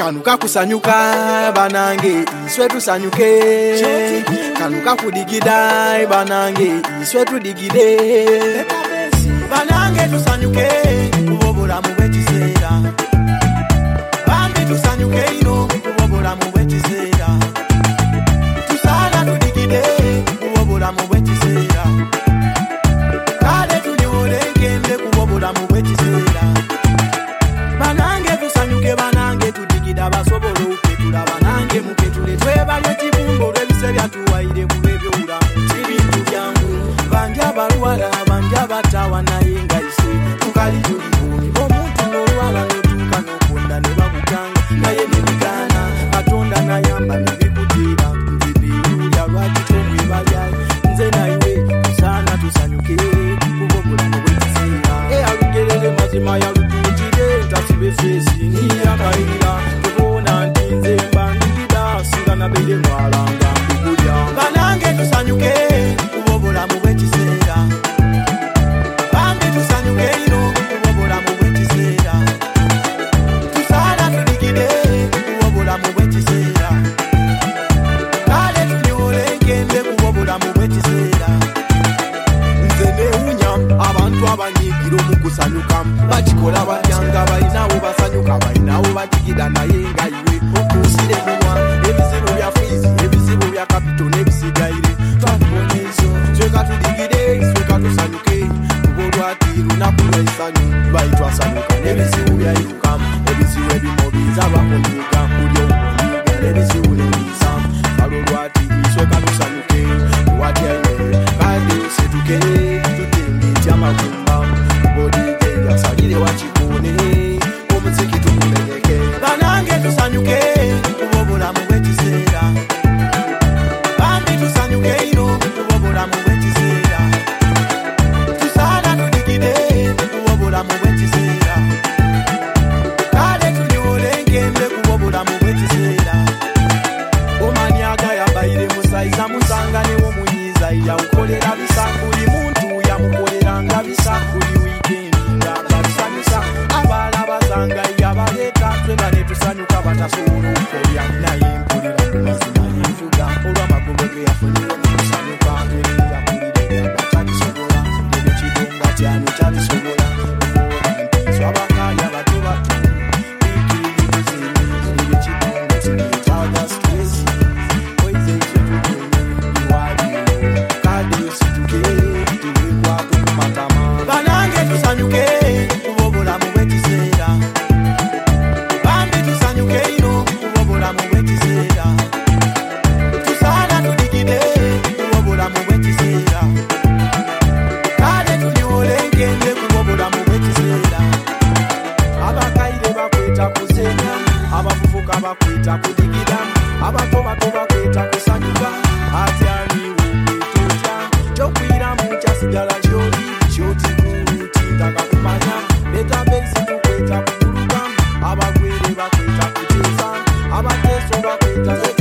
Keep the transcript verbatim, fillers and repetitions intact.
kanuka kusanyuka banange iswe tusanyuke kanuka kudigida banange iswe tudigide banange tusanyuke kubobula mu bwekiseera bambi tusanyuke ino kubobula mu bwekiseera tusala tudigide kubobula mu bwekiseera kale tuliwolengende kubobula mu bwekiseera banange tusanyuke banange tudigida basobolo uketula banange muketule twebalye kibumbo lwebise byatuwaire kubebyo ulamu kibintu byangu banja balwala banja batawa naye nga ise tukali tulibuni omuntu n'olwala n'otuuka n'okunda ne babuganga naye nebigana katonda nayamba nebikutira nzibiyulya lwaki tomwebalyayo nze nayiwe tusaana tusanyuke kubobulamu bwekiseera eyalugerere mazima yalutuukire ntasibe feesi niyakaira tubona nti nze mbandikira singa nabere mwalanga mbikulya banange tusanyuke kubobulamu bwekiseera bambi tusanyuke ino kubobulamu bwekiseera tusaala tudigide kubobulamu bwekiseera kale tuliwolengende kubobulamu bwekiseera nze newunya abantu abanyigira omukusanyuka bakikola batyanga balinawo basanyuka balinawo badigida naye nga iwe okusire munwa ebizibu bya fizi ebizibu bya kapito n'ebisigaire twakubonezo tweka tudigide tweka tusanyuke kubolwati lunaku lwaisanyu baitwasanyuka n'ebizibu byairukamu ebizibu ebimobiza bakunyiga kulyo okunyiga n'ebizibu n'ebizamu kalolwati tweka tusanyuke watyaine kandi setukere tutenge tyamagumba bodige yasalire wakikune omuziki tumulenyeke banange tusanyuke kubobulamu bwekiseera bambi tusanyuke ino kubobulamu bwekiseera tusaala tudigide kubobulamu bwekiseera kale tuliwolengende kubobulamu bwekiseera omani agayabaire musaiza musanganewo munyiza yawukolera bisa buli muntu yamukoleranga bisa buli wikendi nga babisanyusa abaala basanga yabaleeta twena ne tusanyuka batasobola okukolya naye mpulira mazima yenvuga olw'amagombe ge yafunire mu kusanyuka twerera kulire byabatabisobola nebikidonga tyano kyabisobola swabakaya bato bato ikiriribuzimu nebikidonga tinetaga stresi oize ekitugenye iwaliyo kade osituke tuwekwako kumatama banange tusanyuke kubobulamu bwekiseera bambi tusanyuke ino kubobulamu bwekiseera tusaala tudigide kubobulamu bwekiseera kale tuliwolengende kubobulamu bwekiseera abakaire bakweta kusenya abavubuka bakweta kudigida abato bato bakweta kusanyuka atyaniwo kwetotya kyokwiramu kyasigala kyoli kyotikuti takakumanya database tukweta kukuluka abagwere bakweta kuteesa abateeso bakweta